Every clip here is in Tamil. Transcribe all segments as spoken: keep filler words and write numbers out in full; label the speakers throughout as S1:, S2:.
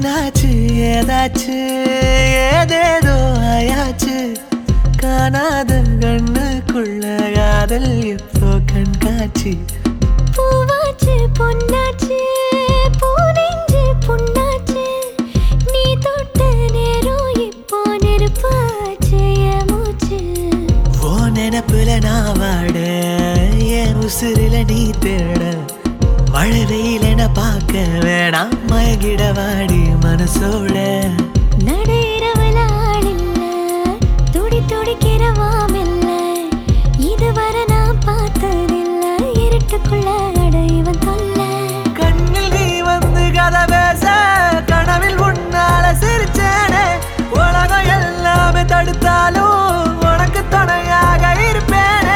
S1: என்னாச்சு ஏதாச்சு ஏதேதோ ஆயாச்சு காணாத கண்ணுக்குள்ள காதல் இப்போ கண்காட்சி
S2: பூவாச்சு பொன்னாச்சு பூனெஞ்சு புண்ணாச்சு நீ தொட்ட நேரம் இப்போ நெருப்பாச்சு என் மூச்சு
S1: ஓ நினப்புல நான் வாட என் உசுரில நீ தேட மழை வெயிலென பார்க்க வேணாம் மயங்கிட வாடி மனசோட
S2: நடையிறவல ஆளில்ல துடி துடிக்கிறவாமில்ல இதுவரை நான் பார்த்ததில்ல இருட்டுக்குள்ள அடைவன் தொல்ல
S1: கண்ணில் நீ வந்து கதை பேச கனவில் உன்னால சிரிச்சேனே உலகம் எல்லாமே தடுத்தாலும் உனக்கு துணையாக இருப்பேனே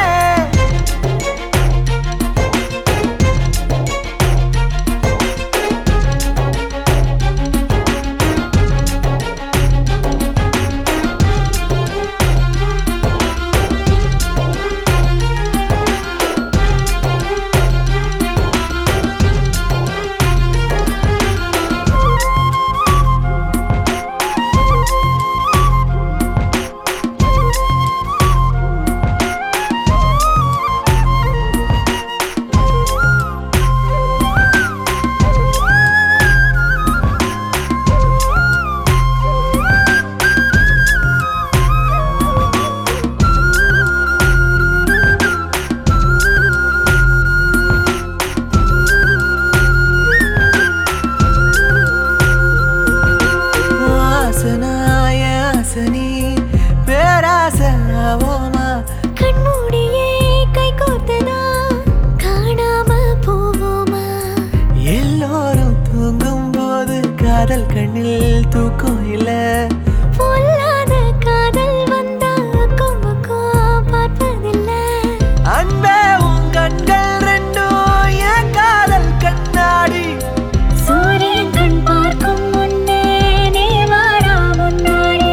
S1: பேராசோமா
S2: கண்மூடியே கை கோர்த்தனா காணாம போவோமா
S1: எல்லோரும் தூங்கும் போது காதல் கண்ணில் தூக்கம் இல்ல
S2: பொல்லாத காதல் வந்தா அக்கம் பார்ப்பதில்ல
S1: அன்பே உன் கண்கள் ரெண்டும் என் காதல் கண்ணாடி
S2: சூரியன் கண் பார்க்கும் முன்னே நீ வாடா முன்னாடி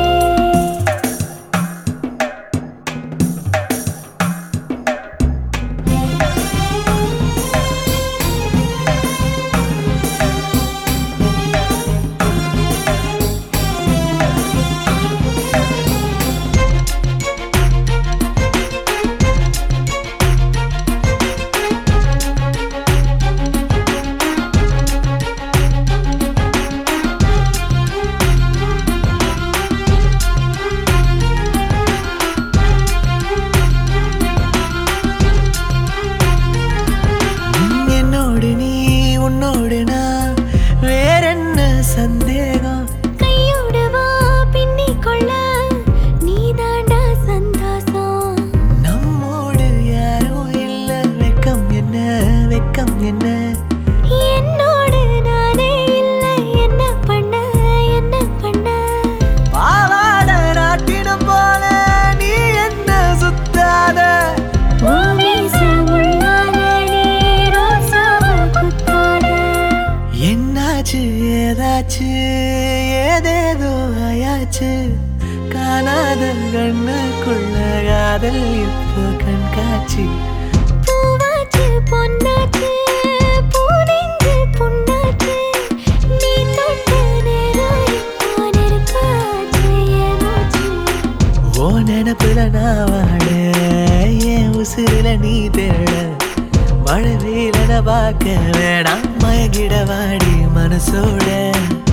S1: உன்னோடு நான் வேறென்ன சந்தேகம்
S2: கையோடு வா பின்னிக் கொள்ள நீ தாண்டா சந்தோஷம்
S1: நம்மோடு யாரும் இல்ல வெக்கம் என்ன வெக்கம் என்ன
S2: என்னோடு நானே இல்லை என்ன பண்ண என்ன பண்ண
S1: பாவாட நாட்டினம் போல நீ என்ன சுத்தாத என்னாச்சு ஏதாச்சு ஏதேதோ ஆயாச்சு காணாத கண்ணுக்குள்ள காதல் இப்போ கண்காட்சி
S2: பூவாச்சு பொன்னாச்சு பூனெஞ்சு புண்ணாச்சு நீ தொட்ட நேரம் இப்போ நெருப்பாச்சு என் மூச்சு
S1: ஓ நினப்புல நான் வாட என் உசுரில நீ தேட மழை வெயிலென பார்க்க வேணாம் மயங்கிட வாடி மனசோட